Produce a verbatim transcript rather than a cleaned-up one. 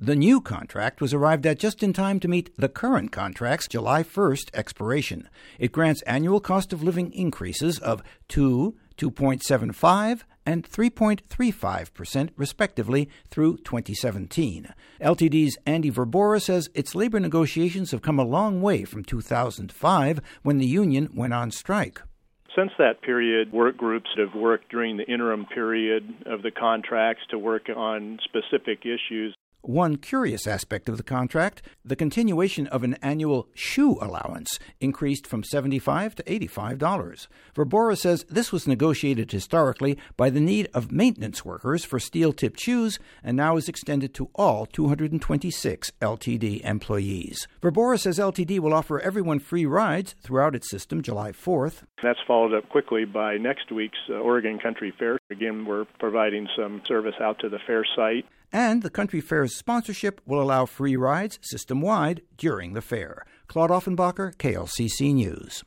The new contract was arrived at just in time to meet the current contract's July first expiration. It grants annual cost of living increases of two, two point seven five, and three point three five percent, respectively, through twenty seventeen. L T D's Andy Verbora says its labor negotiations have come a long way from two thousand five, when the union went on strike. Since that period, work groups have worked during the interim period of the contracts to work on specific issues. One curious aspect of the contract, the continuation of an annual shoe allowance, increased from seventy-five dollars to eighty-five dollars. Verbora says this was negotiated historically by the need of maintenance workers for steel-tipped shoes and now is extended to all two hundred twenty-six L T D employees. Verbora says L T D will offer everyone free rides throughout its system July fourth. That's followed up quickly by next week's uh, Oregon Country Fair. Again, we're providing some service out to the fair site. And the Country Fair's sponsorship will allow free rides system-wide during the fair. Claude Offenbacher, K L C C News.